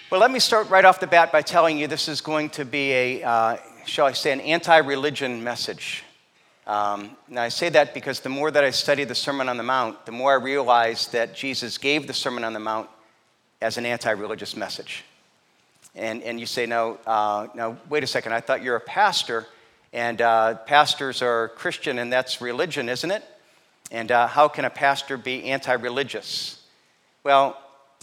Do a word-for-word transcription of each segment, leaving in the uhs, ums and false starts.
Well, let me start right off the bat by telling you this is going to be a, uh, shall I say, an anti-religion message. Um, now, I say that because the more that I study the Sermon on the Mount, the more I realize that Jesus gave the Sermon on the Mount as an anti-religious message. And, and you say, no, uh, now, wait a second, I thought you're a pastor, and uh, pastors are Christian, and that's religion, isn't it? And uh, how can a pastor be anti-religious? Well,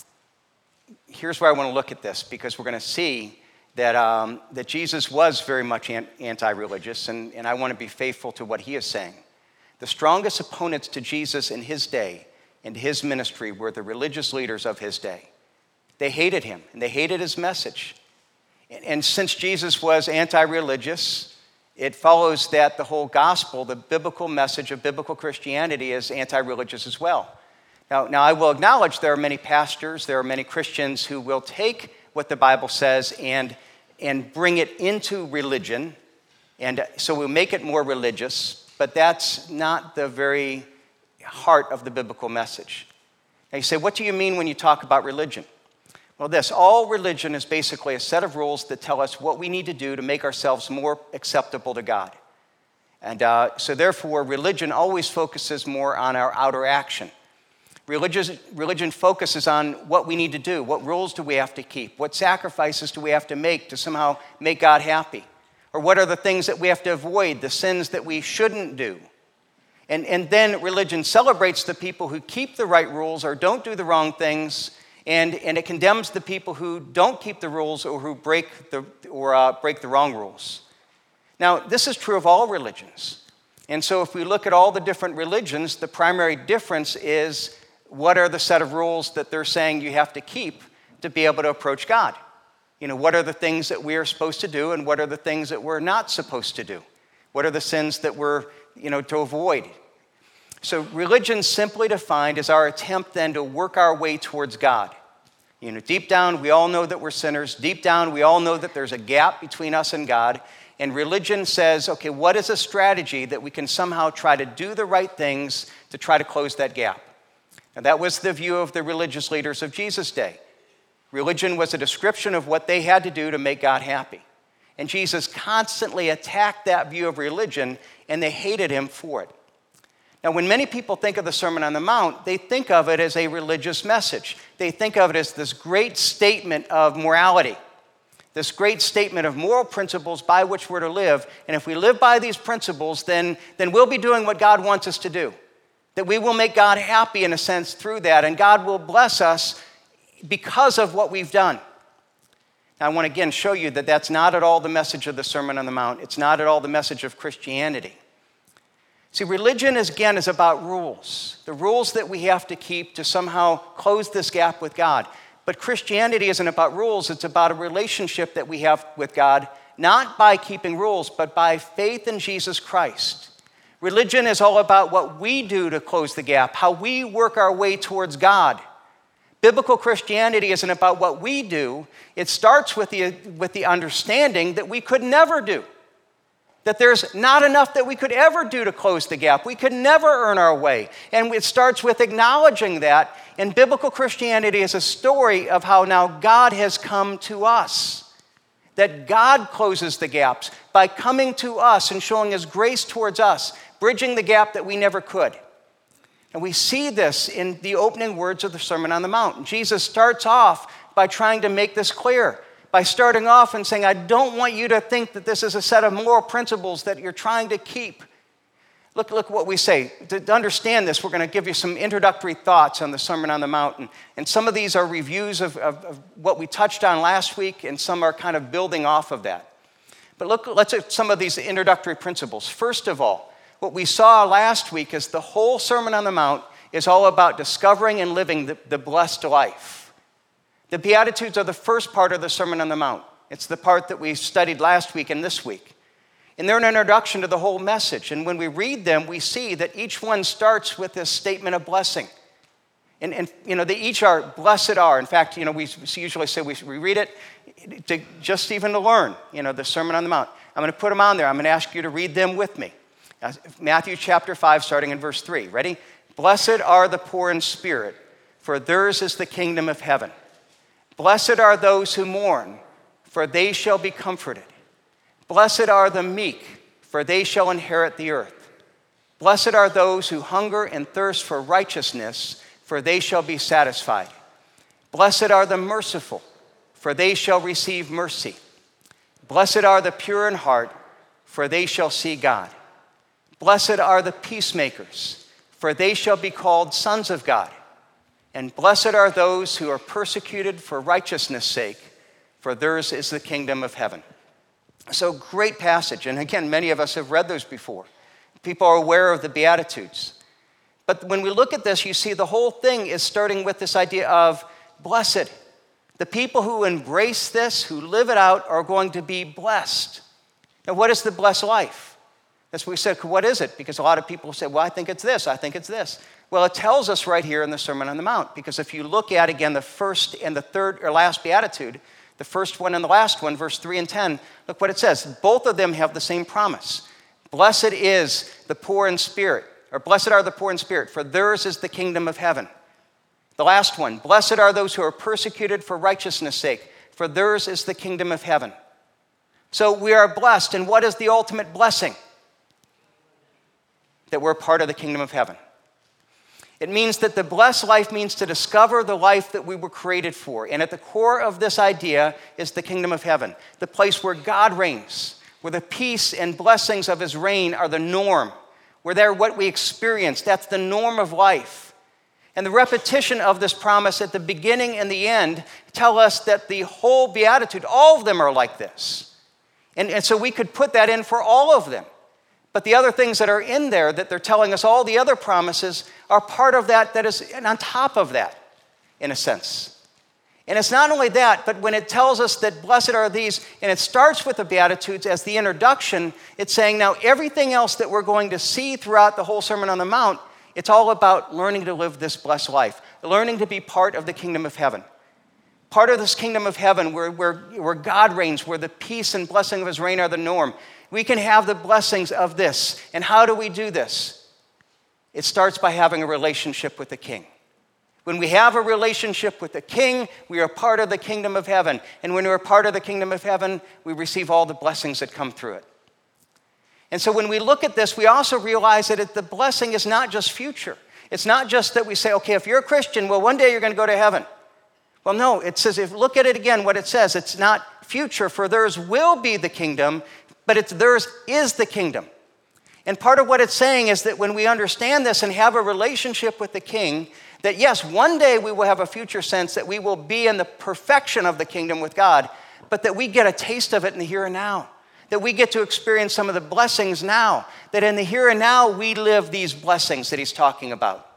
here's where I want to look at this, because we're going to see that um, that Jesus was very much anti-religious, and, and I want to be faithful to what he is saying. The strongest opponents to Jesus in his day and his ministry were the religious leaders of his day. They hated him, and they hated his message. And, and since Jesus was anti-religious, it follows that the whole gospel, the biblical message of biblical Christianity, is anti-religious as well. Now, now, I will acknowledge there are many pastors, there are many Christians who will take what the Bible says and, and bring it into religion, and so we'll make it more religious, but that's not the very heart of the biblical message. Now you say, what do you mean when you talk about religion? Well, this, all religion is basically a set of rules that tell us what we need to do to make ourselves more acceptable to God. And uh, so therefore, religion always focuses more on our outer action. Religious, religion focuses on what we need to do. What rules do we have to keep? What sacrifices do we have to make to somehow make God happy? Or what are the things that we have to avoid, the sins that we shouldn't do? And, and then religion celebrates the people who keep the right rules or don't do the wrong things, and, and it condemns the people who don't keep the rules or who break the, or, uh, break the wrong rules. Now, this is true of all religions. And so if we look at all the different religions, the primary difference is what are the set of rules that they're saying you have to keep to be able to approach God? You know, what are the things that we are supposed to do and what are the things that we're not supposed to do? What are the sins that we're, you know, to avoid? So religion, simply defined, is our attempt then to work our way towards God. You know, deep down, we all know that we're sinners. Deep down, we all know that there's a gap between us and God. And religion says, okay, what is a strategy that we can somehow try to do the right things to try to close that gap? Now, that was the view of the religious leaders of Jesus' day. Religion was a description of what they had to do to make God happy. And Jesus constantly attacked that view of religion, and they hated him for it. Now, when many people think of the Sermon on the Mount, they think of it as a religious message. They think of it as this great statement of morality, this great statement of moral principles by which we're to live. And if we live by these principles, then, then we'll be doing what God wants us to do. That we will make God happy in a sense through that, and God will bless us because of what we've done. Now, I want to again show you that that's not at all the message of the Sermon on the Mount. It's not at all the message of Christianity. See, religion, is, again, is about rules, the rules that we have to keep to somehow close this gap with God. But Christianity isn't about rules. It's about a relationship that we have with God, not by keeping rules, but by faith in Jesus Christ. Religion is all about what we do to close the gap, how we work our way towards God. Biblical Christianity isn't about what we do. It starts with the, with the understanding that we could never do, that there's not enough that we could ever do to close the gap. We could never earn our way. And it starts with acknowledging that. And biblical Christianity is a story of how now God has come to us, that God closes the gaps by coming to us and showing his grace towards us, bridging the gap that we never could. And we see this in the opening words of the Sermon on the Mount. Jesus starts off by trying to make this clear, by starting off and saying, I don't want you to think that this is a set of moral principles that you're trying to keep. Look, look what we say. To, to understand this, we're going to give you some introductory thoughts on the Sermon on the Mount. And, and some of these are reviews of, of, of what we touched on last week, and some are kind of building off of that. But look, let's at some of these introductory principles. First of all, what we saw last week is the whole Sermon on the Mount is all about discovering and living the, the blessed life. The Beatitudes are the first part of the Sermon on the Mount. It's the part that we studied last week and this week. And they're an introduction to the whole message. And when we read them, we see that each one starts with this statement of blessing. And, and you know, they each are, blessed are. In fact, you know, we usually say we, we read it to, just even to learn, you know, the Sermon on the Mount. I'm going to put them on there. I'm going to ask you to read them with me. Uh, Matthew chapter five, starting in verse three. Ready? Blessed are the poor in spirit, for theirs is the kingdom of heaven. Blessed are those who mourn, for they shall be comforted. Blessed are the meek, for they shall inherit the earth. Blessed are those who hunger and thirst for righteousness, for they shall be satisfied. Blessed are the merciful, for they shall receive mercy. Blessed are the pure in heart, for they shall see God. Blessed are the peacemakers, for they shall be called sons of God. And blessed are those who are persecuted for righteousness' sake, for theirs is the kingdom of heaven. So great passage. And again, many of us have read those before. People are aware of the Beatitudes. But when we look at this, you see the whole thing is starting with this idea of blessed. The people who embrace this, who live it out, are going to be blessed. Now, what is the blessed life? That's what we said. What is it? Because a lot of people say, well, I think it's this, I think it's this. Well, it tells us right here in the Sermon on the Mount, because if you look at, again, the first and the third or last Beatitude, the first one and the last one, verse three and ten, look what it says. Both of them have the same promise. Blessed is the poor in spirit, or blessed are the poor in spirit, for theirs is the kingdom of heaven. The last one, blessed are those who are persecuted for righteousness' sake, for theirs is the kingdom of heaven. So we are blessed, and what is the ultimate blessing? That we're part of the kingdom of heaven. It means that the blessed life means to discover the life that we were created for. And at the core of this idea is the kingdom of heaven, the place where God reigns, where the peace and blessings of his reign are the norm, where they're what we experience. That's the norm of life. And the repetition of this promise at the beginning and the end tell us that the whole Beatitude, all of them are like this. And, and so we could put that in for all of them. But the other things that are in there that they're telling us, all the other promises, are part of that that is on top of that, in a sense. And it's not only that, but when it tells us that blessed are these, and it starts with the Beatitudes as the introduction, it's saying now everything else that we're going to see throughout the whole Sermon on the Mount, it's all about learning to live this blessed life, learning to be part of the kingdom of heaven. Part of this kingdom of heaven where, where, where God reigns, where the peace and blessing of his reign are the norm. We can have the blessings of this. And how do we do this? It starts by having a relationship with the King. When we have a relationship with the King, we are part of the kingdom of heaven. And when we're part of the kingdom of heaven, we receive all the blessings that come through it. And so when we look at this, we also realize that it, the blessing is not just future. It's not just that we say, okay, if you're a Christian, well, one day you're going to go to heaven. Well, no, it says, if look at it again, what it says, it's not future, for theirs will be the kingdom, but it's theirs is the kingdom. And part of what it's saying is that when we understand this and have a relationship with the King, that yes, one day we will have a future sense that we will be in the perfection of the kingdom with God, but that we get a taste of it in the here and now. That we get to experience some of the blessings now. That in the here and now, we live these blessings that he's talking about.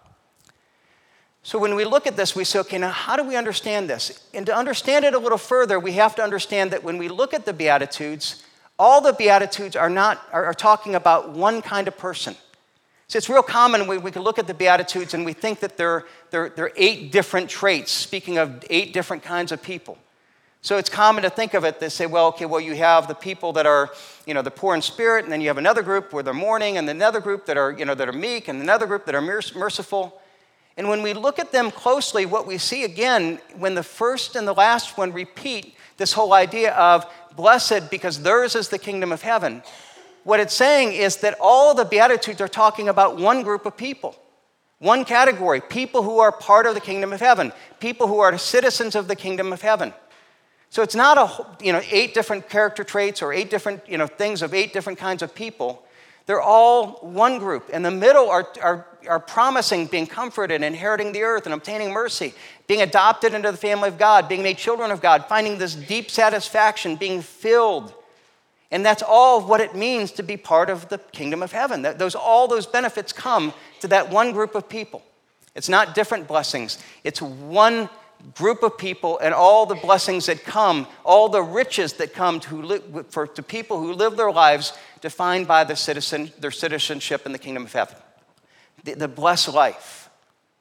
So when we look at this, we say, okay, now how do we understand this? And to understand it a little further, we have to understand that when we look at the Beatitudes, all the Beatitudes are not are, are talking about one kind of person. So it's real common when we can look at the Beatitudes and we think that there, there, there are eight different traits, speaking of eight different kinds of people. So it's common to think of it, they say, well, okay, well, you have the people that are, you know, the poor in spirit, and then you have another group where they're mourning, and another group that are, you know, that are meek, and another group that are merciful. And when we look at them closely, what we see again, when the first and the last one repeat this whole idea of blessed because theirs is the kingdom of heaven, what it's saying is that all the Beatitudes are talking about one group of people, one category, people who are part of the kingdom of heaven, people who are citizens of the kingdom of heaven. So it's not a, you know, eight different character traits or eight different, you know, things of eight different kinds of people. They're all one group. In the middle are, are, are promising being comforted, inheriting the earth, and obtaining mercy, being adopted into the family of God, being made children of God, finding this deep satisfaction, being filled. And that's all what it means to be part of the kingdom of heaven. That those, all those benefits come to that one group of people. It's not different blessings. It's one group of people and all the blessings that come, all the riches that come to, live, for, to people who live their lives defined by the citizen, their citizenship in the kingdom of heaven. The, the blessed life.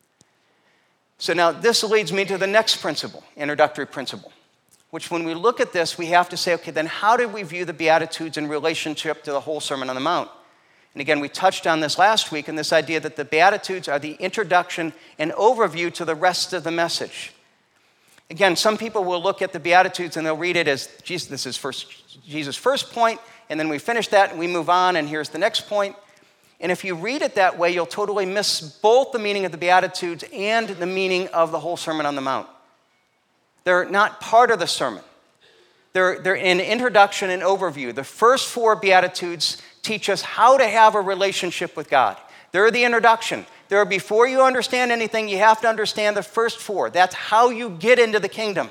So now this leads me to the next principle, introductory principle, which when we look at this, we have to say, okay, then how do we view the Beatitudes in relationship to the whole Sermon on the Mount? And again, we touched on this last week, and this idea that the Beatitudes are the introduction and overview to the rest of the message. Again, some people will look at the Beatitudes and they'll read it as, Jesus, this is first, Jesus' first point, and then we finish that and we move on, and here's the next point. And if you read it that way, you'll totally miss both the meaning of the Beatitudes and the meaning of the whole Sermon on the Mount. They're not part of the sermon. They're, they're an introduction and overview. The first four Beatitudes teach us how to have a relationship with God. They're the introduction. They're before you understand anything, you have to understand the first four. That's how you get into the kingdom.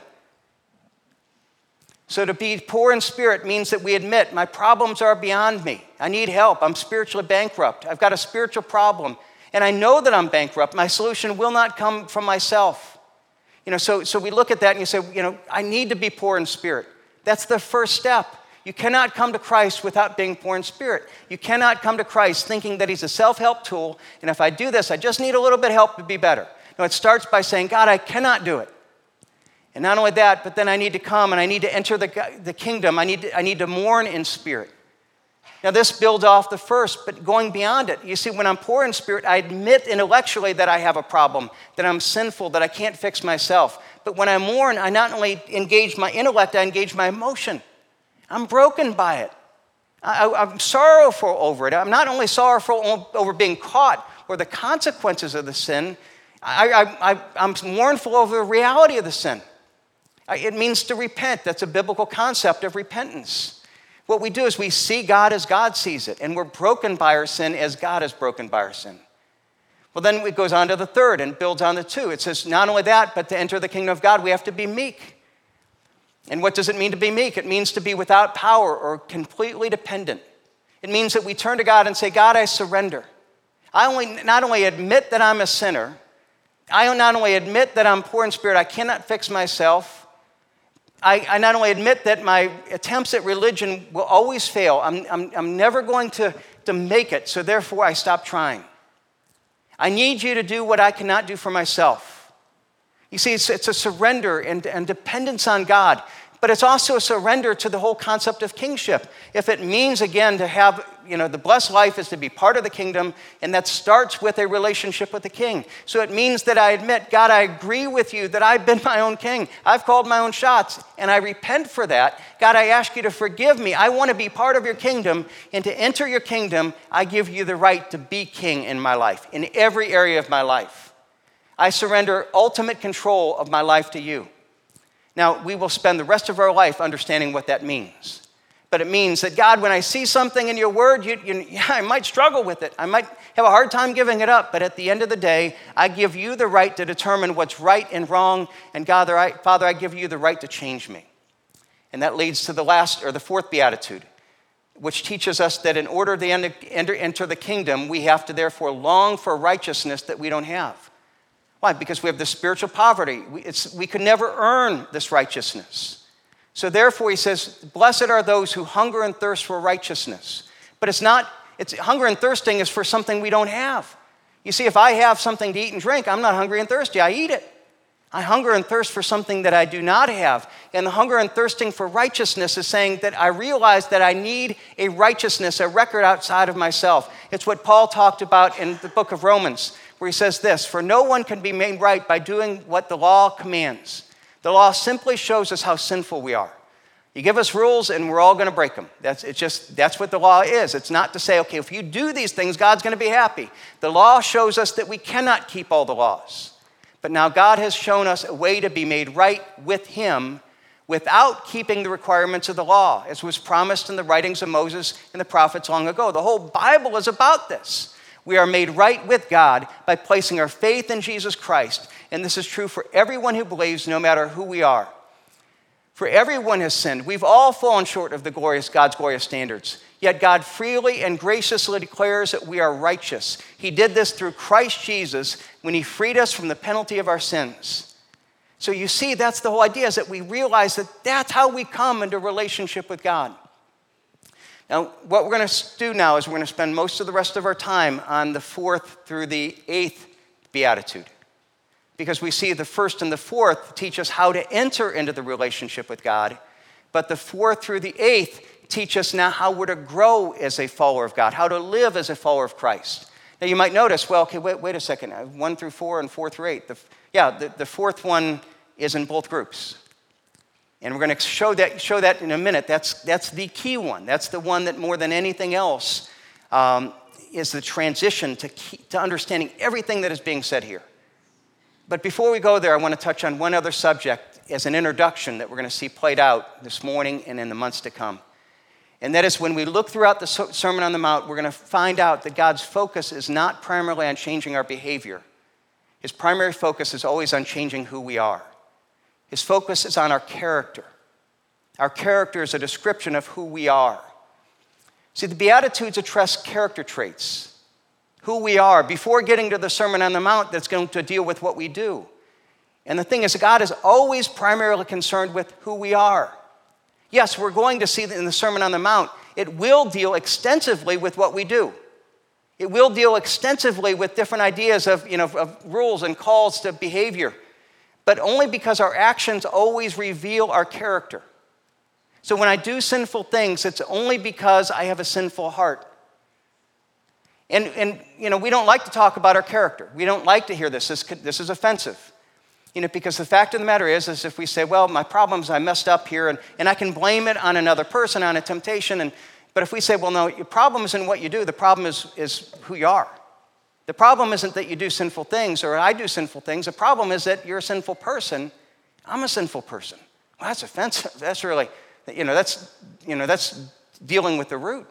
So to be poor in spirit means that we admit my problems are beyond me. I need help. I'm spiritually bankrupt. I've got a spiritual problem. And I know that I'm bankrupt. My solution will not come from myself. You know, so, so we look at that and you say, you know, I need to be poor in spirit. That's the first step. You cannot come to Christ without being poor in spirit. You cannot come to Christ thinking that he's a self-help tool, and if I do this, I just need a little bit of help to be better. No, it starts by saying, God, I cannot do it. And not only that, but then I need to come and I need to enter the, the kingdom. I need to, I need to mourn in spirit. Now, this builds off the first, but going beyond it. You see, when I'm poor in spirit, I admit intellectually that I have a problem, that I'm sinful, that I can't fix myself. But when I mourn, I not only engage my intellect, I engage my emotion. I'm broken by it. I, I'm sorrowful over it. I'm not only sorrowful over being caught or the consequences of the sin, I, I, I, I'm mournful over the reality of the sin. It means to repent. That's a biblical concept of repentance. What we do is we see God as God sees it, and we're broken by our sin as God is broken by our sin. Well, then it goes on to the third and builds on the two. It says not only that, but to enter the kingdom of God, we have to be meek. And what does it mean to be meek? It means to be without power or completely dependent. It means that we turn to God and say, God, I surrender. I only not only admit that I'm a sinner, I not only admit that I'm poor in spirit, I cannot fix myself. I, I not only admit that my attempts at religion will always fail. I'm, I'm, I'm never going to, to make it, so therefore I stop trying. I need you to do what I cannot do for myself. You see, it's, it's a surrender and, and dependence on God, but it's also a surrender to the whole concept of kingship. If it means, again, to have, you know, the blessed life is to be part of the kingdom, and that starts with a relationship with the king. So it means that I admit, God, I agree with you that I've been my own king. I've called my own shots, and I repent for that. God, I ask you to forgive me. I want to be part of your kingdom, and to enter your kingdom, I give you the right to be king in my life, in every area of my life. I surrender ultimate control of my life to you. Now, we will spend the rest of our life understanding what that means. But it means that, God, when I see something in your word, you, you, yeah, I might struggle with it. I might have a hard time giving it up. But at the end of the day, I give you the right to determine what's right and wrong. And God, Father, I give you the right to change me. And that leads to the last, or the fourth beatitude, which teaches us that in order to enter, enter the kingdom, we have to therefore long for righteousness that we don't have. Why? Because we have this spiritual poverty. We, it's, we could never earn this righteousness. So therefore, he says, blessed are those who hunger and thirst for righteousness. But it's not, it's hunger and thirsting is for something we don't have. You see, if I have something to eat and drink, I'm not hungry and thirsty. I eat it. I hunger and thirst for something that I do not have. And the hunger and thirsting for righteousness is saying that I realize that I need a righteousness, a record outside of myself. It's what Paul talked about in the book of Romans, where he says this, for no one can be made right by doing what the law commands. The law simply shows us how sinful we are. You give us rules and we're all going to break them. That's, it's just, that's what the law is. It's not to say, okay, if you do these things, God's going to be happy. The law shows us that we cannot keep all the laws. But now God has shown us a way to be made right with him without keeping the requirements of the law, as was promised in the writings of Moses and the prophets long ago. The whole Bible is about this. We are made right with God by placing our faith in Jesus Christ. And this is true for everyone who believes, no matter who we are. For everyone has sinned. We've all fallen short of the glorious God's glorious standards. Yet God freely and graciously declares that we are righteous. He did this through Christ Jesus when he freed us from the penalty of our sins. So you see, that's the whole idea, is that we realize that that's how we come into relationship with God. Now, what we're going to do now is we're going to spend most of the rest of our time on the fourth through the eighth beatitude. Because we see the first and the fourth teach us how to enter into the relationship with God. But the fourth through the eighth teach us now how we're to grow as a follower of God, how to live as a follower of Christ. Now, you might notice, well, okay, wait, wait a second. One through four and four through eight. The, yeah, the, the fourth one is in both groups. And we're going to show that, show that in a minute. That's, that's the key one. That's the one that more than anything else um, is the transition to, key, to understanding everything that is being said here. But before we go there, I want to touch on one other subject as an introduction that we're going to see played out this morning and in the months to come. And that is when we look throughout the Sermon on the Mount, we're going to find out that God's focus is not primarily on changing our behavior. His primary focus is always on changing who we are. His focus is on our character. Our character is a description of who we are. See, the Beatitudes address character traits, who we are, before getting to the Sermon on the Mount that's going to deal with what we do. And the thing is, God is always primarily concerned with who we are. Yes, we're going to see that in the Sermon on the Mount, it will deal extensively with what we do. It will deal extensively with different ideas of, you know, of rules and calls to behavior, but only because our actions always reveal our character. So when I do sinful things, it's only because I have a sinful heart. And, and you know, we don't like to talk about our character. We don't like to hear this. This, this is offensive. You know, because the fact of the matter is, is if we say, well, my problem is I messed up here, and, and I can blame it on another person, on a temptation, and but if we say, well, no, your problem isn't what you do, the problem is, is who you are. The problem isn't that you do sinful things or I do sinful things. The problem is that you're a sinful person. I'm a sinful person. Well, that's offensive. That's really, you know, that's, you know, that's dealing with the root.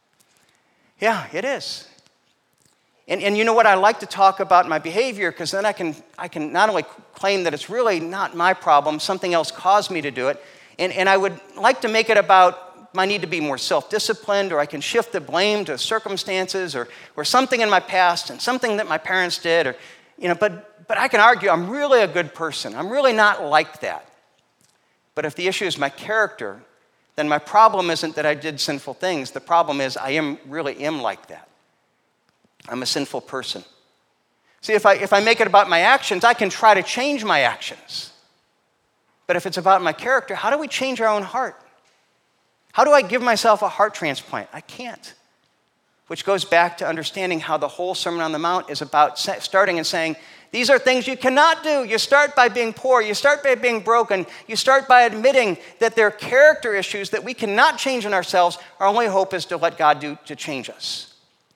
Yeah, it is. And, and you know what? I like to talk about my behavior because then I can, I can not only claim that it's really not my problem, something else caused me to do it, and, and I would like to make it about I need to be more self-disciplined, or I can shift the blame to circumstances or, or something in my past and something that my parents did, or, you know, but, but I can argue I'm really a good person. I'm really not like that. But if the issue is my character, then my problem isn't that I did sinful things. The problem is I am really am like that. I'm a sinful person. See, if I, if I make it about my actions, I can try to change my actions. But if it's about my character, how do we change our own heart? How do I give myself a heart transplant? I can't. Which goes back to understanding how the whole Sermon on the Mount is about starting and saying, these are things you cannot do. You start by being poor. You start by being broken. You start by admitting that there are character issues that we cannot change in ourselves. Our only hope is to let God do to change us.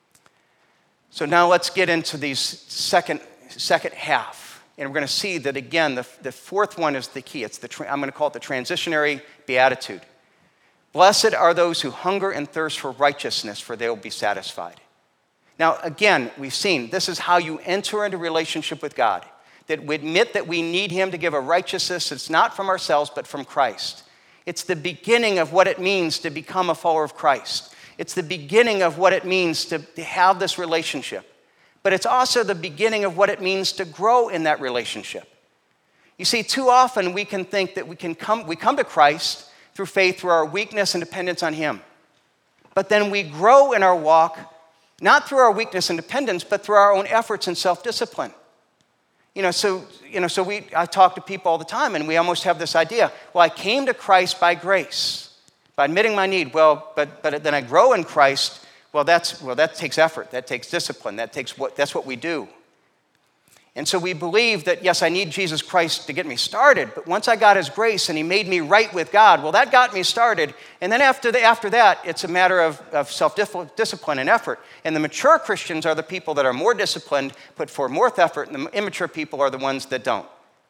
So now let's get into these second, second half. And we're going to see that, again, the, the fourth one is the key. It's the I'm going to call it the transitionary beatitude. Blessed are those who hunger and thirst for righteousness, for they will be satisfied. Now, again, we've seen this is how you enter into relationship with God, that we admit that we need him to give a righteousness that's not from ourselves, but from Christ. It's the beginning of what it means to become a follower of Christ. It's the beginning of what it means to, to have this relationship. But it's also the beginning of what it means to grow in that relationship. You see, too often we can think that we can come, we come to Christ through faith, through our weakness and dependence on him. But then we grow in our walk, not through our weakness and dependence, but through our own efforts and self-discipline. You know, so, you know, so we, I talk to people all the time, and we almost have this idea, well, I came to Christ by grace, by admitting my need. Well, but, but then I grow in Christ. Well, that's, well, that takes effort. That takes discipline. That takes what, that's what we do. And so we believe that, yes, I need Jesus Christ to get me started, but once I got his grace and he made me right with God, well, that got me started. And then after, the, after that, it's a matter of, of self-discipline and effort. And the mature Christians are the people that are more disciplined, put forth more effort, and the immature people are the ones that don't.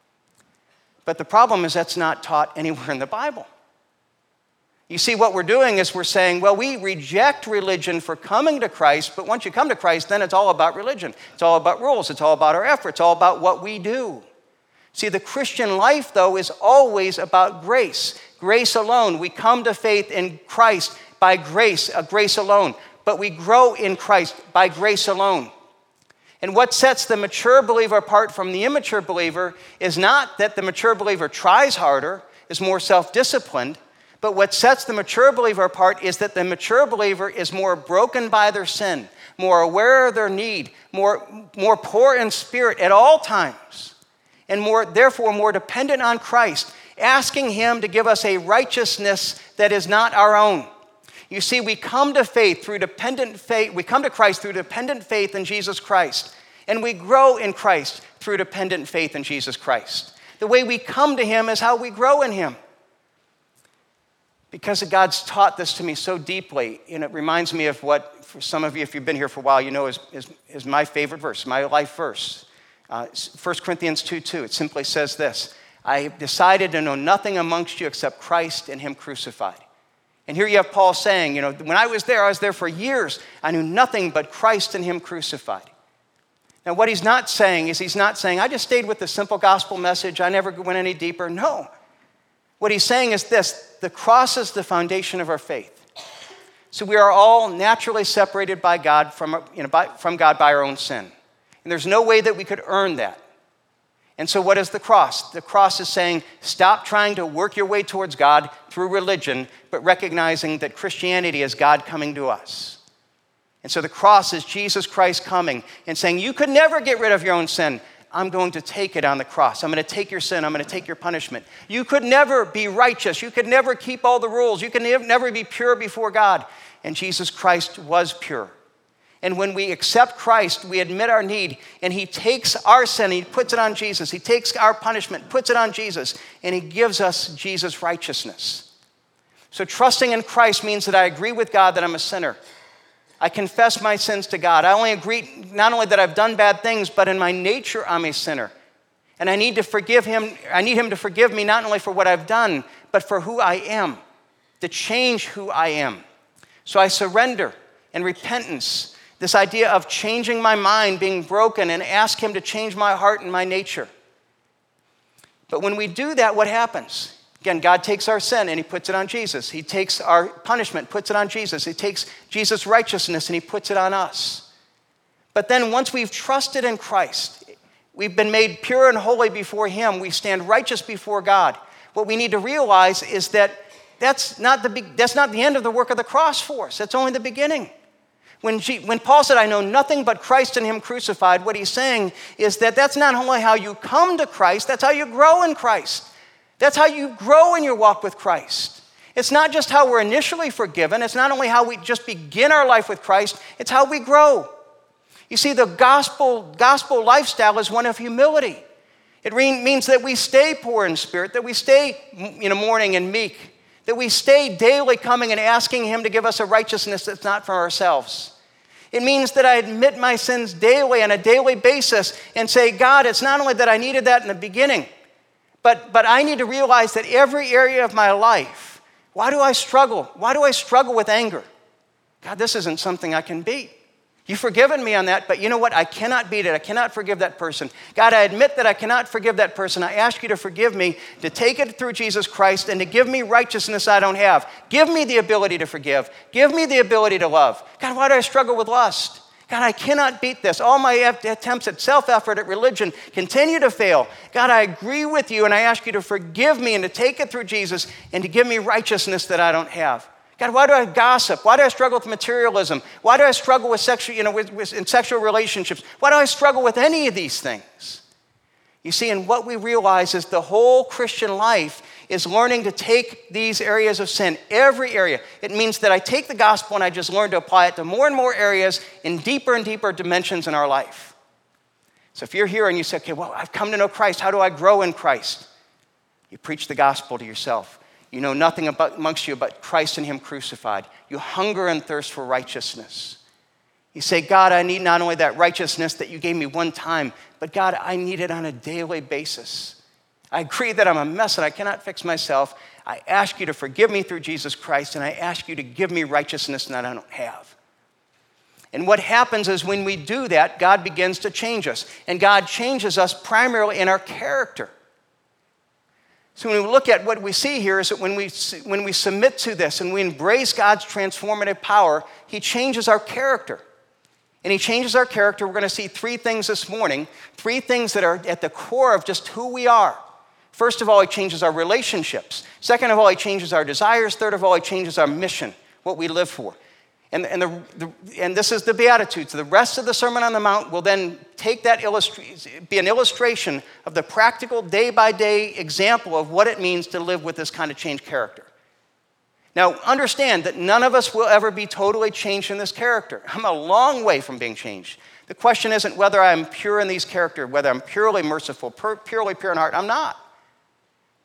But the problem is that's not taught anywhere in the Bible. You see, what we're doing is we're saying, well, we reject religion for coming to Christ, but once you come to Christ, then it's all about religion. It's all about rules. It's all about our efforts. It's all about what we do. See, the Christian life, though, is always about grace. Grace alone. We come to faith in Christ by grace, a grace alone. But we grow in Christ by grace alone. And what sets the mature believer apart from the immature believer is not that the mature believer tries harder, is more self-disciplined, but what sets the mature believer apart is that the mature believer is more broken by their sin, more aware of their need, more, more poor in spirit at all times, and more, therefore more dependent on Christ, asking him to give us a righteousness that is not our own. You see, we come to faith through dependent faith, we come to Christ through dependent faith in Jesus Christ, and we grow in Christ through dependent faith in Jesus Christ. The way we come to him is how we grow in him. Because God's taught this to me so deeply, and it reminds me of what, for some of you, if you've been here for a while, you know is, is, is my favorite verse, my life verse. Uh, First Corinthians two two, it simply says this: I have decided to know nothing amongst you except Christ and him crucified. And here you have Paul saying, you know, when I was there, I was there for years. I knew nothing but Christ and him crucified. Now, what he's not saying is he's not saying, I just stayed with the simple gospel message. I never went any deeper. No. What he's saying is this: the cross is the foundation of our faith. So we are all naturally separated by God from, you know, by, from God by our own sin. And there's no way that we could earn that. And so what is the cross? The cross is saying, stop trying to work your way towards God through religion, but recognizing that Christianity is God coming to us. And so the cross is Jesus Christ coming and saying, you could never get rid of your own sin. I'm going to take it on the cross. I'm going to take your sin. I'm going to take your punishment. You could never be righteous. You could never keep all the rules. You could never be pure before God. And Jesus Christ was pure. And when we accept Christ, we admit our need, and he takes our sin, he puts it on Jesus. He takes our punishment, puts it on Jesus, and he gives us Jesus' righteousness. So trusting in Christ means that I agree with God that I'm a sinner. I confess my sins to God. I only agree, not only that I've done bad things, but in my nature I'm a sinner. And I need to forgive him. I need him to forgive me not only for what I've done, but for who I am, to change who I am. So I surrender in repentance, this idea of changing my mind, being broken, and ask him to change my heart and my nature. But when we do that, what happens? Again, God takes our sin and he puts it on Jesus. He takes our punishment, puts it on Jesus. He takes Jesus' righteousness and he puts it on us. But then once we've trusted in Christ, we've been made pure and holy before him, we stand righteous before God. What we need to realize is that that's not the, that's not the end of the work of the cross for us. That's only the beginning. When, G, when Paul said, I know nothing but Christ and him crucified, what he's saying is that that's not only how you come to Christ, that's how you grow in Christ. That's how you grow in your walk with Christ. It's not just how we're initially forgiven. It's not only how we just begin our life with Christ. It's how we grow. You see, the gospel, gospel lifestyle is one of humility. It re- means that we stay poor in spirit, that we stay, you know, mourning and meek, that we stay daily coming and asking him to give us a righteousness that's not from ourselves. It means that I admit my sins daily on a daily basis and say, God, it's not only that I needed that in the beginning, But, but I need to realize that every area of my life, why do I struggle? Why do I struggle with anger? God, this isn't something I can beat. You've forgiven me on that, but you know what? I cannot beat it. I cannot forgive that person. God, I admit that I cannot forgive that person. I ask you to forgive me, to take it through Jesus Christ, and to give me righteousness I don't have. Give me the ability to forgive. Give me the ability to love. God, why do I struggle with lust? God, I cannot beat this. All my attempts at self-effort, at religion, continue to fail. God, I agree with you, and I ask you to forgive me and to take it through Jesus and to give me righteousness that I don't have. God, why do I gossip? Why do I struggle with materialism? Why do I struggle with sexual, you know, with, with, in sexual relationships? Why do I struggle with any of these things? You see, and what we realize is the whole Christian life is learning to take these areas of sin, every area. It means that I take the gospel and I just learn to apply it to more and more areas in deeper and deeper dimensions in our life. So if you're here and you say, okay, well, I've come to know Christ. How do I grow in Christ? You preach the gospel to yourself. You know nothing about, amongst you but Christ and him crucified. You hunger and thirst for righteousness. You say, God, I need not only that righteousness that you gave me one time, but God, I need it on a daily basis. I agree that I'm a mess and I cannot fix myself. I ask you to forgive me through Jesus Christ, and I ask you to give me righteousness that I don't have. And what happens is when we do that, God begins to change us. And God changes us primarily in our character. So when we look at what we see here is that when we, when we submit to this and we embrace God's transformative power, he changes our character. And he changes our character. We're going to see three things this morning, three things that are at the core of just who we are. First of all, he changes our relationships. Second of all, he changes our desires. Third of all, he changes our mission, what we live for. And, and, the, the, and this is the Beatitudes. The rest of the Sermon on the Mount will then take that, illustra- be an illustration of the practical day-by-day example of what it means to live with this kind of changed character. Now, understand that none of us will ever be totally changed in this character. I'm a long way from being changed. The question isn't whether I'm pure in these character, whether I'm purely merciful, pur- purely pure in heart. I'm not.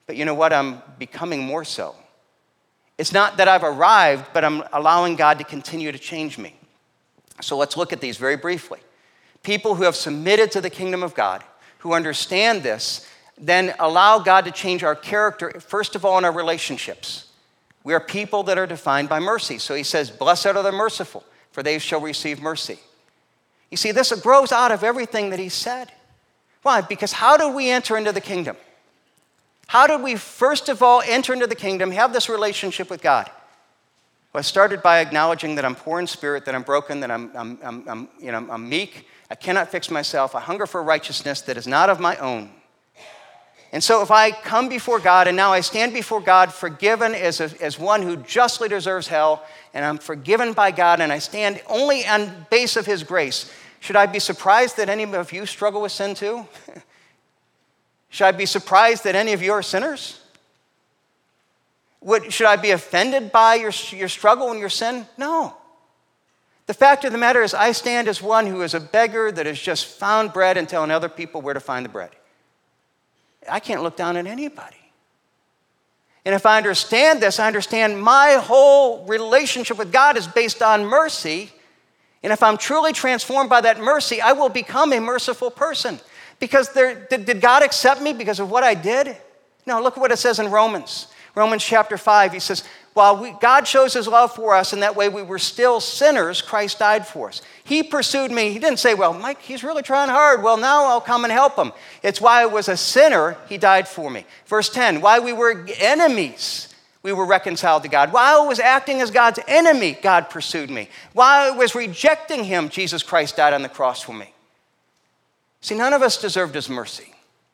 But you know what? I'm becoming more so. It's not that I've arrived, but I'm allowing God to continue to change me. So let's look at these very briefly. People who have submitted to the kingdom of God, who understand this, then allow God to change our character, first of all, in our relationships. We are people that are defined by mercy. So he says, blessed are the merciful, for they shall receive mercy. You see, this grows out of everything that he said. Why? Because how do we enter into the kingdom? How did we, first of all, enter into the kingdom, have this relationship with God? Well, I started by acknowledging that I'm poor in spirit, that I'm broken, that I'm, I'm, I'm, I'm, you know, I'm meek. I cannot fix myself. I hunger for righteousness that is not of my own. And so if I come before God, and now I stand before God forgiven as, a, as one who justly deserves hell, and I'm forgiven by God, and I stand only on base of his grace, should I be surprised that any of you struggle with sin too? Should I be surprised that any of you are sinners? Would, should I be offended by your, your struggle and your sin? No. The fact of the matter is I stand as one who is a beggar that has just found bread and telling other people where to find the bread. I can't look down on anybody. And if I understand this, I understand my whole relationship with God is based on mercy. And if I'm truly transformed by that mercy, I will become a merciful person. Because there, did, did God accept me because of what I did? No, look at what it says in Romans. Romans chapter five, he says, while we, God shows his love for us, and that way we were still sinners, Christ died for us. He pursued me. He didn't say, well, Mike, he's really trying hard. Well, now I'll come and help him. It's why I was a sinner, he died for me. Verse ten, while we were enemies, we were reconciled to God. While I was acting as God's enemy, God pursued me. While I was rejecting him, Jesus Christ died on the cross for me. See, none of us deserved his mercy.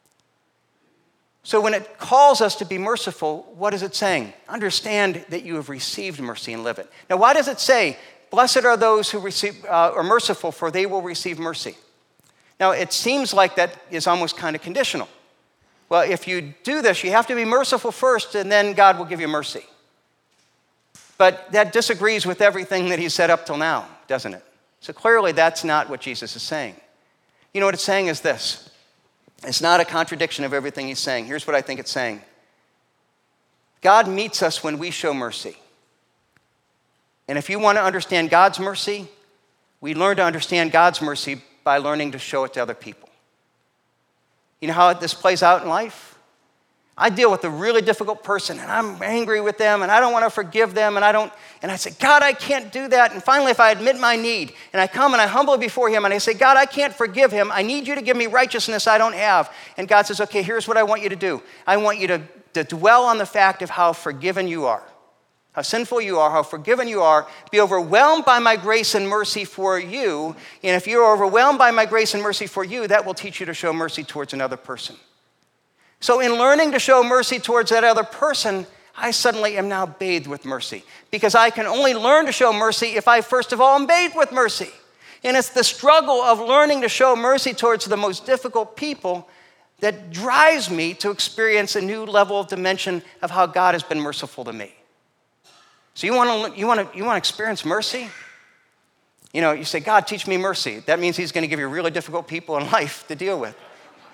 So when it calls us to be merciful, what is it saying? Understand that you have received mercy and live it. Now, why does it say, blessed are those who receive, uh, are merciful, for they will receive mercy? Now, it seems like that is almost kind of conditional. Well, if you do this, you have to be merciful first, and then God will give you mercy. But that disagrees with everything that he's said up till now, doesn't it? So clearly, that's not what Jesus is saying. You know what it's saying is this. It's not a contradiction of everything he's saying. Here's what I think it's saying. God meets us when we show mercy. And if you want to understand God's mercy, we learn to understand God's mercy by learning to show it to other people. You know how this plays out in life? I deal with a really difficult person, and I'm angry with them, and I don't want to forgive them, and I don't, and I say, God, I can't do that. And finally, if I admit my need, and I come and I humble before him, and I say, God, I can't forgive him. I need you to give me righteousness I don't have. And God says, okay, here's what I want you to do. I want you to, to dwell on the fact of how forgiven you are, how sinful you are, how forgiven you are. Be overwhelmed by my grace and mercy for you. And if you're overwhelmed by my grace and mercy for you, that will teach you to show mercy towards another person. So in learning to show mercy towards that other person, I suddenly am now bathed with mercy. Because I can only learn to show mercy if I first of all am bathed with mercy. And it's the struggle of learning to show mercy towards the most difficult people that drives me to experience a new level of dimension of how God has been merciful to me. So you want to you want to you want to experience mercy? You know, you say, God, teach me mercy. That means he's going to give you really difficult people in life to deal with.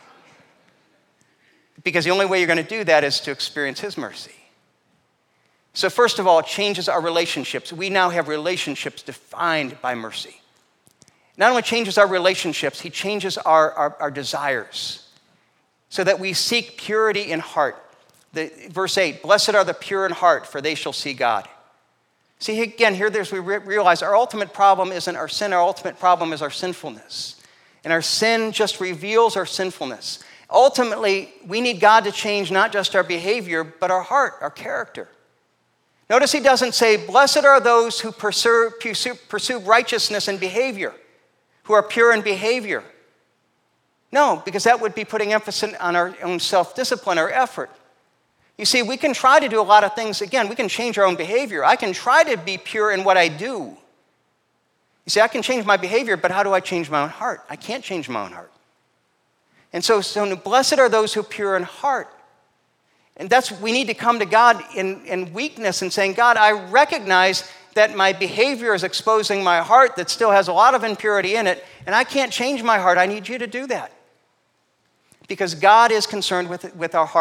Because the only way you're going to do that is to experience his mercy. So first of all, it changes our relationships. We now have relationships defined by mercy. Not only changes our relationships, he changes our, our, our desires so that we seek purity in heart. The, verse eight, blessed are the pure in heart, for they shall see God. See, again, here there's, we re- realize our ultimate problem isn't our sin. Our ultimate problem is our sinfulness. And our sin just reveals our sinfulness. Ultimately, we need God to change not just our behavior, but our heart, our character. Notice he doesn't say, blessed are those who pursue, pursue, pursue righteousness in behavior, who are pure in behavior. No, because that would be putting emphasis on our own self-discipline or effort. You see, we can try to do a lot of things. Again, we can change our own behavior. I can try to be pure in what I do. You see, I can change my behavior, but how do I change my own heart? I can't change my own heart. And so, so blessed are those who are pure in heart. And that's, we need to come to God in, in weakness and saying, God, I recognize that my behavior is exposing my heart that still has a lot of impurity in it, and I can't change my heart. I need you to do that. Because God is concerned with, with our heart.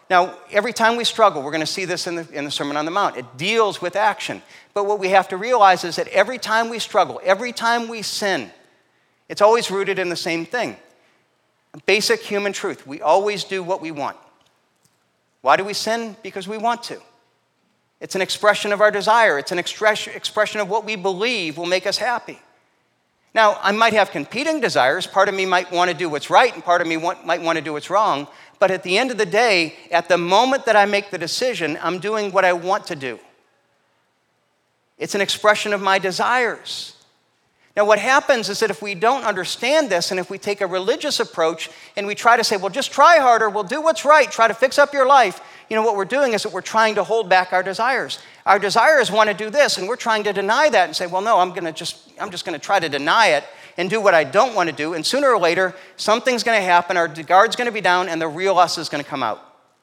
Now, every time we struggle, we're going to see this in the, in the Sermon on the Mount. It deals with action. But what we have to realize is that every time we struggle, every time we sin, it's always rooted in the same thing. A basic human truth. We always do what we want. Why do we sin? Because we want to. It's an expression of our desire. It's an expression of what we believe will make us happy. Now, I might have competing desires. Part of me might want to do what's right, and part of me want, might want to do what's wrong. But at the end of the day, at the moment that I make the decision, I'm doing what I want to do. It's an expression of my desires. Now, what happens is that if we don't understand this, and if we take a religious approach and we try to say, well, just try harder, we'll do what's right, try to fix up your life, you know, what we're doing is that we're trying to hold back our desires. Our desires want to do this, and we're trying to deny that and say, well, no, I'm going to just, I'm just going to try to deny it and do what I don't want to do, and sooner or later, something's going to happen, our guard's going to be down, and the real us is going to come out.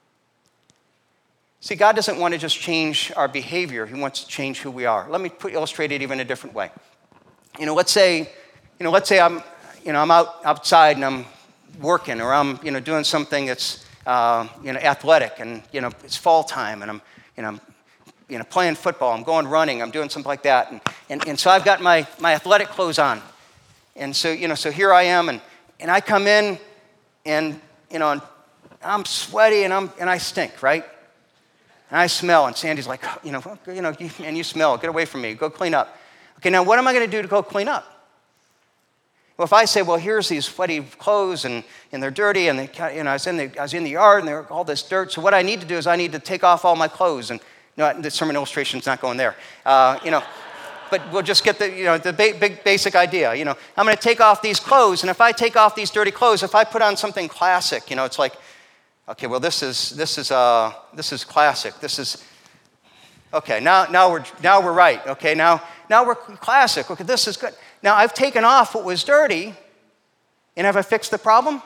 See, God doesn't want to just change our behavior. He wants to change who we are. Let me put, illustrate it even a different way. You know, let's say, you know, let's say I'm, you know, I'm out outside and I'm working, or I'm, you know, doing something that's, uh, you know, athletic, and you know, it's fall time, and I'm, you know, I'm, you know, playing football, I'm going running, I'm doing something like that, and and, and so I've got my my athletic clothes on, and so you know, so here I am, and and I come in, and you know, and I'm sweaty, and I'm and I stink, right? And I smell, and Sandy's like, you know, you know, you, and you smell, get away from me, go clean up. Okay, now what am I going to do to go clean up? Well, if I say, well, here's these sweaty clothes, and, and they're dirty, and they, you know, I was in the I was in the yard, and there was all this dirt. So what I need to do is I need to take off all my clothes, and no, the sermon illustration's not going there, uh, you know. But we'll just get the you know the ba- big basic idea. You know, I'm going to take off these clothes, and if I take off these dirty clothes, if I put on something classic, you know, it's like, okay, well, this is this is uh this is classic. This is okay. Now now we're now we're right. Okay, now now we're classic. Okay, this is good. Now, I've taken off what was dirty, and have I fixed the problem?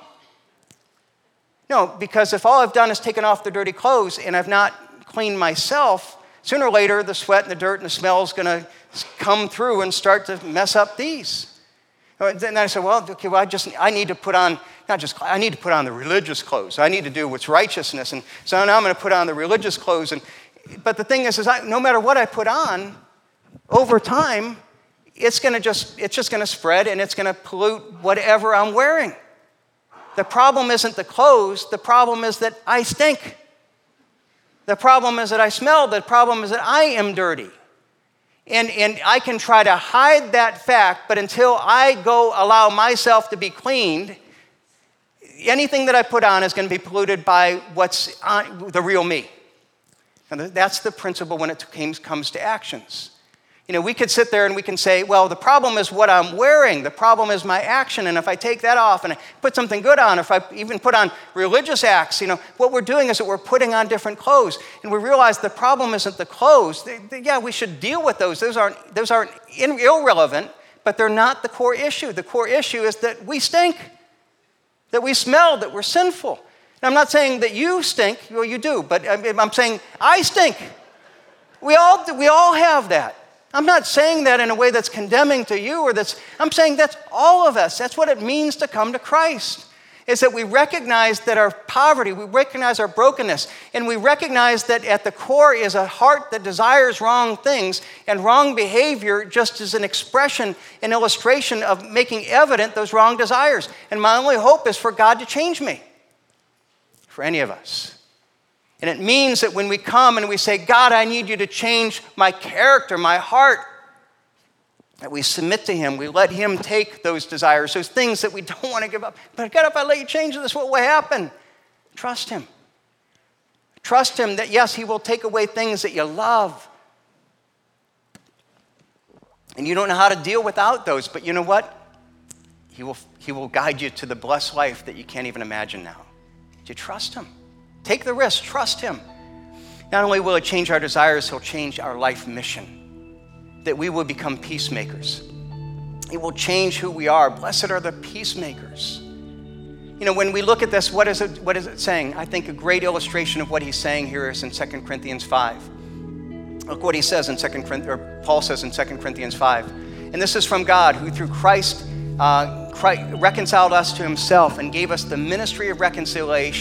No, because if all I've done is taken off the dirty clothes and I've not cleaned myself, sooner or later the sweat and the dirt and the smell is going to come through and start to mess up these. Then I said, well, okay, well, I just I need to put on not just I need to put on the religious clothes. I need to do what's righteousness, and so now I'm going to put on the religious clothes. And but the thing is, is I, no matter what I put on, over time, it's going to just, it's just going to spread, and it's going to pollute whatever I'm wearing. The problem isn't the clothes. The problem is that I stink. The problem is that I smell. The problem is that I am dirty. And, and I can try to hide that fact, but until I go allow myself to be cleaned, anything that I put on is going to be polluted by what's on, the real me. And that's the principle when it comes to actions. You know, we could sit there and we can say, well, the problem is what I'm wearing. The problem is my action. And if I take that off and I put something good on, if I even put on religious acts, you know, what we're doing is that we're putting on different clothes. And we realize the problem isn't the clothes. They, they, yeah, we should deal with those. Those aren't, those aren't in, irrelevant, but they're not the core issue. The core issue is that we stink, that we smell, that we're sinful. Now, I'm not saying that you stink. Well, you do. But I'm saying I stink. We all, we all have that. I'm not saying that in a way that's condemning to you, or that's, I'm saying that's all of us. That's what it means to come to Christ, is that we recognize that our poverty, we recognize our brokenness, and we recognize that at the core is a heart that desires wrong things, and wrong behavior just is an expression, an illustration of making evident those wrong desires. And my only hope is for God to change me, for any of us. And it means that when we come and we say, God, I need you to change my character, my heart, that we submit to him. We let him take those desires, those things that we don't want to give up. But God, if I let you change this, what will happen? Trust him. Trust him that, yes, he will take away things that you love. And you don't know how to deal without those. But you know what? He will, he will guide you to the blessed life that you can't even imagine now. Do you trust him? Take the risk, trust him. Not only will it change our desires, he'll change our life mission, that we will become peacemakers. It will change who we are. Blessed are the peacemakers. You know, when we look at this, what is it, what is it saying? I think a great illustration of what he's saying here is in Second Corinthians five. Look what he says in Second Corinthians, or Paul says in Second Corinthians five. And this is from God, who through Christ, uh, Christ reconciled us to himself and gave us the ministry of reconciliation.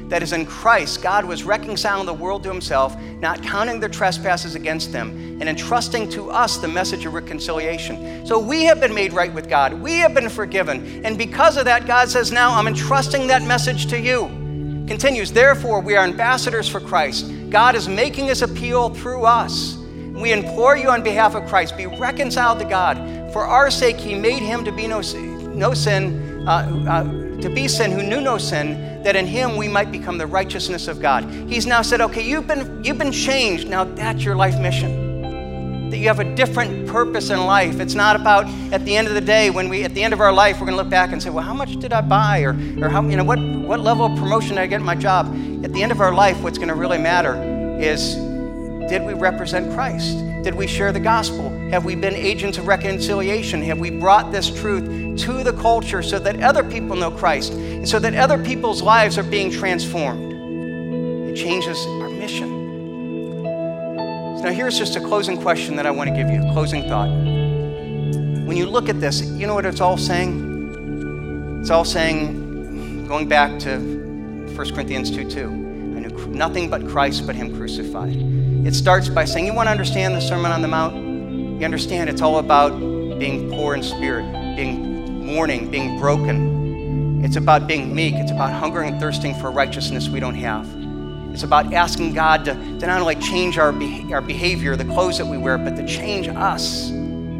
that is in Christ, God was reconciling the world to himself, not counting their trespasses against them, and entrusting to us the message of reconciliation. So we have been made right with God. We have been forgiven. And because of that, God says, now I'm entrusting that message to you. Continues, therefore, we are ambassadors for Christ. God is making his appeal through us. We implore you on behalf of Christ, be reconciled to God. For our sake, he made him to be no, no sin, uh, uh, to be sin who knew no sin, that in him we might become the righteousness of God. He's now said, okay, you've been, you've been changed. Now that's your life mission. That you have a different purpose in life. It's not about at the end of the day, when we, at the end of our life, we're gonna look back and say, well, how much did I buy? Or, or how, you know, what, what level of promotion did I get in my job? At the end of our life, what's gonna really matter is, did we represent Christ? Did we share the gospel? Have we been agents of reconciliation? Have we brought this truth to the culture so that other people know Christ and so that other people's lives are being transformed? It changes our mission. So now here's just a closing question that I want to give you, a closing thought. When you look at this, you know what it's all saying? It's all saying, going back to First Corinthians two two, I knew nothing but Christ but him crucified. It starts by saying, you want to understand the Sermon on the Mount? You understand it's all about being poor in spirit, being mourning, being broken. It's about being meek. It's about hungering and thirsting for righteousness we don't have. It's about asking God to, to not only change our, be, our behavior, the clothes that we wear, but to change us.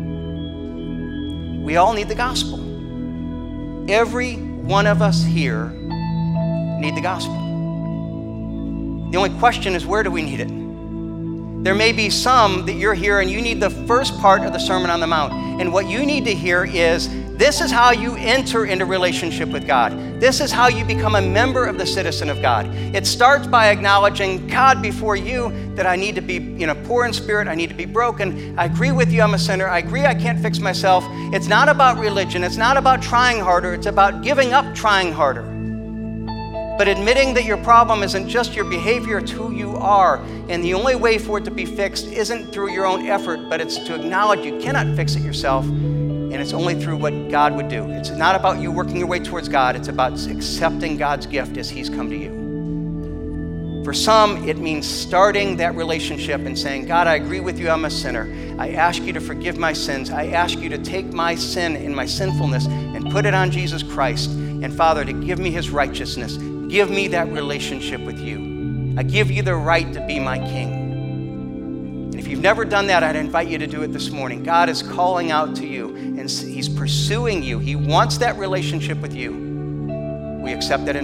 We all need the gospel. Every one of us here need the gospel. The only question is, where do we need it? There may be some that you're here and you need the first part of the Sermon on the Mount. And what you need to hear is, this is how you enter into relationship with God. This is how you become a member of the citizen of God. It starts by acknowledging God before you, that I need to be, you know, poor in spirit. I need to be broken. I agree with you, I'm a sinner. I agree I can't fix myself. It's not about religion. It's not about trying harder. It's about giving up trying harder. But admitting that your problem isn't just your behavior, it's who you are. And the only way for it to be fixed isn't through your own effort, but it's to acknowledge you cannot fix it yourself. And it's only through what God would do. It's not about you working your way towards God. It's about accepting God's gift as he's come to you. For some, it means starting that relationship and saying, God, I agree with you, I'm a sinner. I ask you to forgive my sins. I ask you to take my sin and my sinfulness and put it on Jesus Christ. And Father, to give me his righteousness. Give me that relationship with you. I give you the right to be my king. And if you've never done that, I'd invite you to do it this morning. God is calling out to you, and he's pursuing you. He wants that relationship with you. We accept that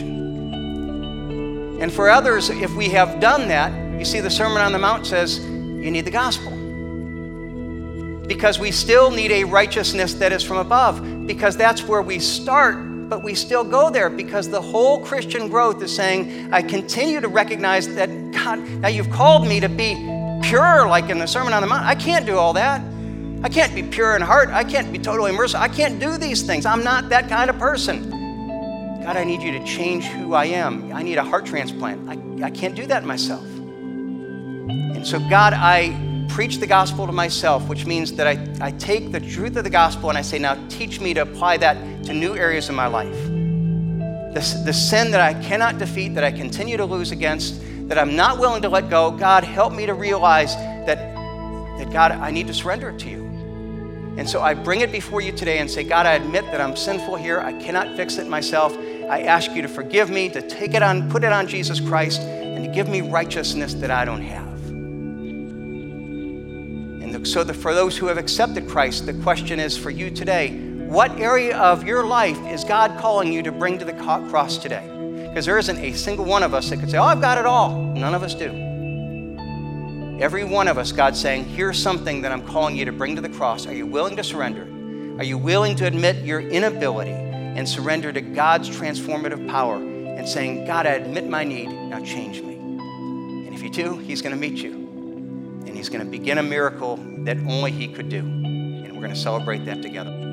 invitation. And for others, if we have done that, you see the Sermon on the Mount says, you need the gospel. Because we still need a righteousness that is from above, because that's where we start. But we still go there because the whole Christian growth is saying, I continue to recognize that, God, now you've called me to be pure, like in the Sermon on the Mount. I can't do all that. I can't be pure in heart. I can't be totally merciful. I can't do these things. I'm not that kind of person. God, I need you to change who I am. I need a heart transplant. I, I can't do that myself. And so, God, I preach the gospel to myself, which means that I, I take the truth of the gospel and I say, now teach me to apply that to new areas in my life. The, the sin that I cannot defeat, that I continue to lose against, that I'm not willing to let go, God, help me to realize that, that God, I need to surrender it to you. And so I bring it before you today and say, God, I admit that I'm sinful here. I cannot fix it myself. I ask you to forgive me, to take it on, put it on Jesus Christ, and to give me righteousness that I don't have. So that for those who have accepted Christ, the question is for you today, what area of your life is God calling you to bring to the cross today? Because there isn't a single one of us that could say, oh, I've got it all. None of us do. Every one of us, God's saying, here's something that I'm calling you to bring to the cross. Are you willing to surrender? Are you willing to admit your inability and surrender to God's transformative power and saying, God, I admit my need, now change me. And if you do, he's going to meet you. And he's going to begin a miracle that only he could do. And we're going to celebrate that together.